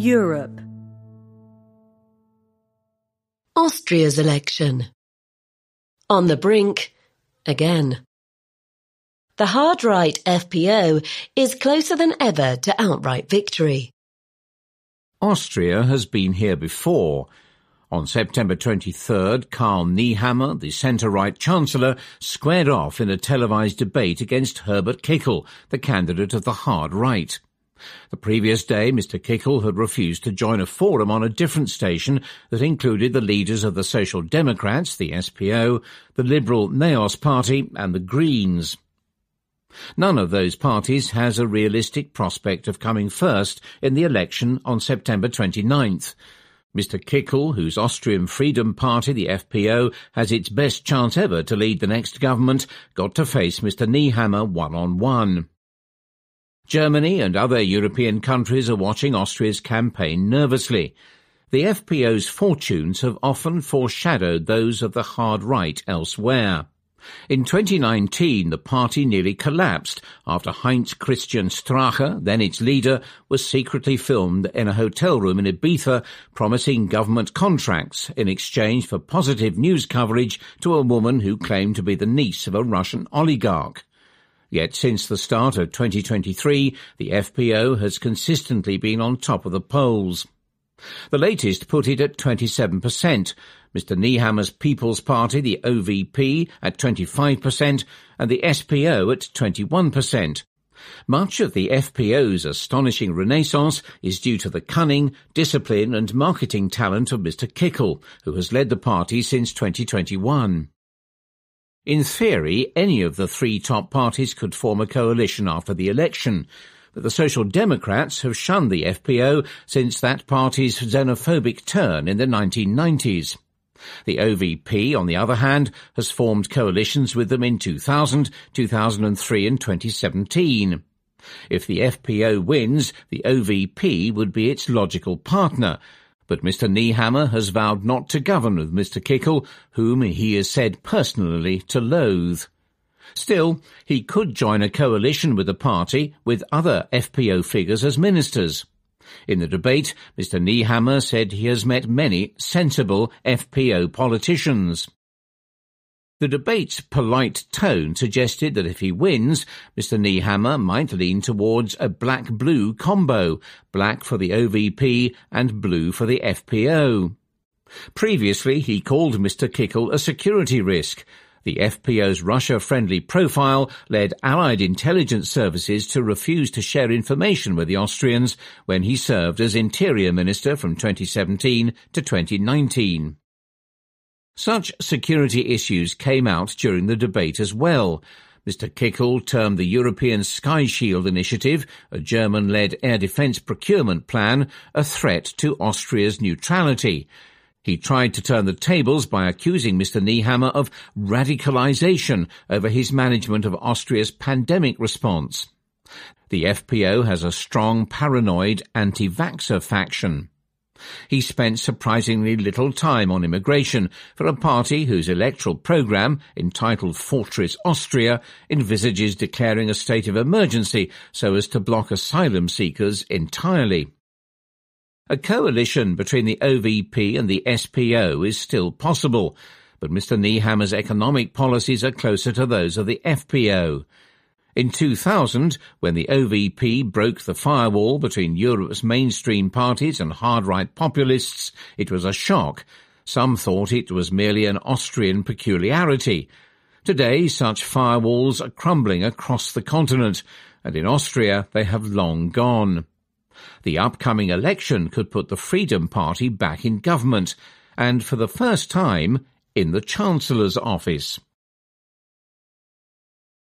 Europe. Austria's election. On the brink, again. The hard-right FPÖ is closer than ever to outright victory. Austria has been here before. On September 23rd, Karl Nehammer, the centre-right chancellor, squared off in a televised debate against Herbert Kickl, the candidate of the hard right. The previous day, Mr. Kickl had refused to join a forum on a different station that included the leaders of the Social Democrats, the SPO, the Liberal Neos Party and the Greens. None of those parties has a realistic prospect of coming first in the election on September 29th. Mr. Kickl, whose Austrian Freedom Party, the FPÖ, has its best chance ever to lead the next government, got to face Mr. Nehammer one-on-one. Germany and other European countries are watching Austria's campaign nervously. The FPÖ's fortunes have often foreshadowed those of the hard right elsewhere. In 2019, the party nearly collapsed after Heinz Christian Strache, then its leader, was secretly filmed in a hotel room in Ibiza promising government contracts in exchange for positive news coverage to a woman who claimed to be the niece of a Russian oligarch. Yet since the start of 2023, the FPÖ has consistently been on top of the polls. The latest put it at 27%, Mr. Nehammer's People's Party, the OVP, at 25%, and the SPO at 21%. Much of the FPÖ's astonishing renaissance is due to the cunning, discipline and marketing talent of Mr. Kickl, who has led the party since 2021. In theory, any of the three top parties could form a coalition after the election, but the Social Democrats have shunned the FPÖ since that party's xenophobic turn in the 1990s. The OVP, on the other hand, has formed coalitions with them in 2000, 2003 and 2017. If the FPÖ wins, the OVP would be its logical partner, but Mr. Nehammer has vowed not to govern with Mr. Kickl, whom he is said personally to loathe. Still, he could join a coalition with the party with other FPÖ figures as ministers. In the debate, Mr. Nehammer said he has met many sensible FPÖ politicians. The debate's polite tone suggested that if he wins, Mr. Nehammer might lean towards a black-blue combo, black for the OVP and blue for the FPÖ. Previously, he called Mr. Kickl a security risk. The FPÖ's Russia-friendly profile led Allied intelligence services to refuse to share information with the Austrians when he served as Interior Minister from 2017 to 2019. Such security issues came out during the debate as well. Mr. Kickl termed the European Sky Shield Initiative, a German-led air defence procurement plan, a threat to Austria's neutrality. He tried to turn the tables by accusing Mr. Nehammer of radicalisation over his management of Austria's pandemic response. The FPÖ has a strong paranoid anti-vaxxer faction. He spent surprisingly little time on immigration for a party whose electoral programme, entitled Fortress Austria, envisages declaring a state of emergency so as to block asylum seekers entirely. A coalition between the OVP and the SPO is still possible, but Mr. Nehammer's economic policies are closer to those of the FPO. In 2000, when the OVP broke the firewall between Europe's mainstream parties and hard-right populists, it was a shock. Some thought it was merely an Austrian peculiarity. Today, such firewalls are crumbling across the continent, and in Austria they have long gone. The upcoming election could put the Freedom Party back in government, and for the first time, in the Chancellor's office.